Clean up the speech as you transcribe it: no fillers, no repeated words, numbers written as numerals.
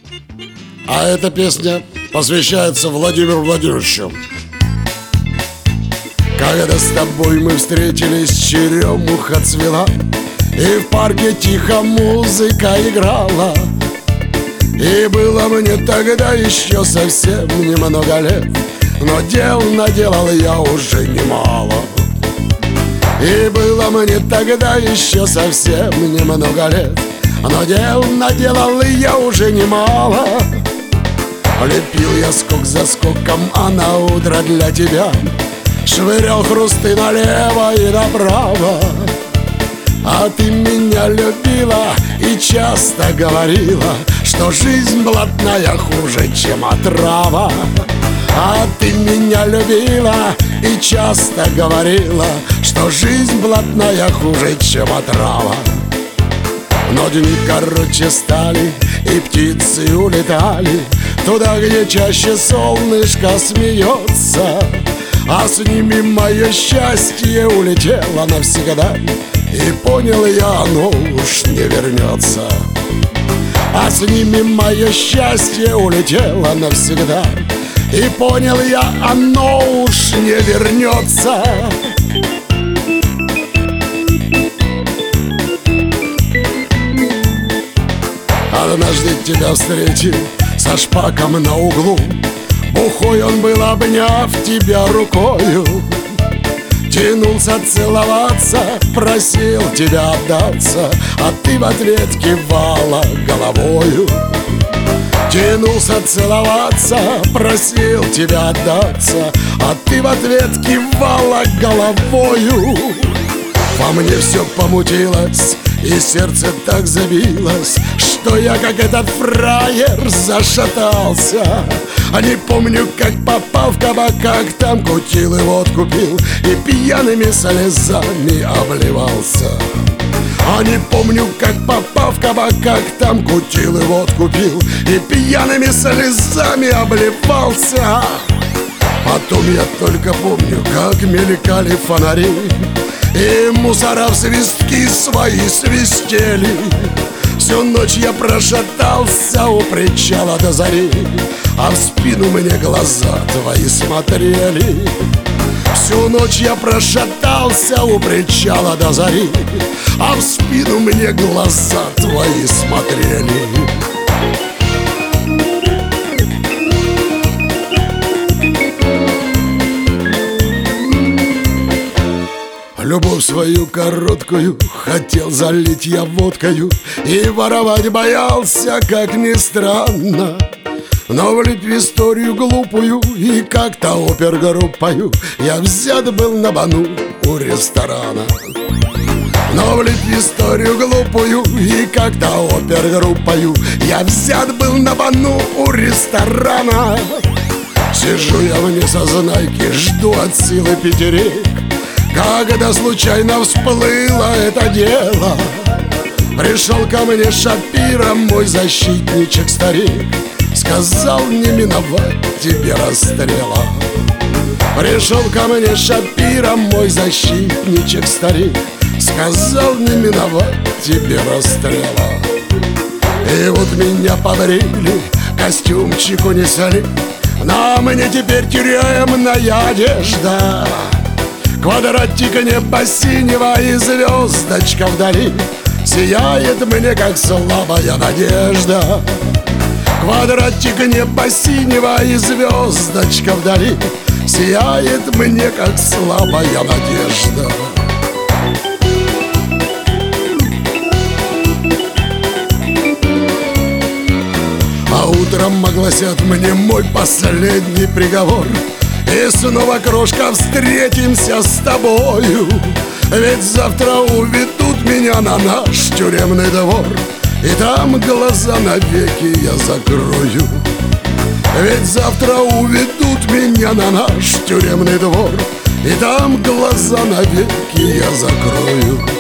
А эта песня посвящается Владимиру Владимировичу. Когда с тобой мы встретились, черемуха цвела, и в парке тихо музыка играла. И было мне тогда еще совсем немного лет, но дел наделал я уже немало. И было мне тогда еще совсем немного лет, но дел наделал я уже немало. Лепил я скок за скоком, а на утро для тебя швырял хрусты налево и направо. А ты меня любила и часто говорила, что жизнь блатная хуже, чем отрава. А ты меня любила и часто говорила, что жизнь блатная хуже, чем отрава. Но дни короче стали, и птицы улетали туда, где чаще солнышко смеется. А с ними мое счастье улетело навсегда, и понял я, оно уж не вернется. А с ними мое счастье улетело навсегда, и понял я, оно уж не вернется. Однажды тебя встретил со шпаком на углу, бухой он был, обняв тебя рукою. Тянулся целоваться, просил тебя отдаться, а ты в ответ кивала головою. Тянулся целоваться, просил тебя отдаться, а ты в ответ кивала головою. Во мне все помутилось, и сердце так забилось, что я, как этот фраер, зашатался. А не помню, как попал в кабак, как там кутил и водку пил, и пьяными слезами обливался. А не помню, как попал в кабак, как там кутил и водку пил, и пьяными слезами обливался. Потом я только помню, как мелькали фонари, и мусора в свистки свои свистели. Всю ночь я прошатался у причала до зари, а в спину мне глаза твои смотрели. Всю ночь я прошатался у причала до зари, а в спину мне глаза твои смотрели. Любовь свою короткую хотел залить я водкою, и воровать боялся, как ни странно. Но влить в историю глупую и как-то опергруппою я взят был на бану у ресторана. Но влить в историю глупую и как-то опергруппою я взят был на бану у ресторана. Сижу я в несознайке, жду от силы пятерик, когда случайно всплыло это дело. Пришел ко мне Шапира, мой защитничек-старик, сказал, не миновать тебе расстрела. Пришел ко мне Шапира, мой защитничек-старик, сказал, не миновать тебе расстрела. И вот меня побрили, костюмчик унесли, на мне теперь тюремная одежда. Квадратик неба синего и звездочка вдали сияет мне, как слабая надежда. Квадратик неба синего и звездочка вдали сияет мне, как слабая надежда. А утром огласят мне мой последний приговор, и снова, крошка, встретимся с тобою. Ведь завтра уведут меня на наш тюремный двор, и там глаза навеки я закрою. Ведь завтра уведут меня на наш тюремный двор, и там глаза навеки я закрою.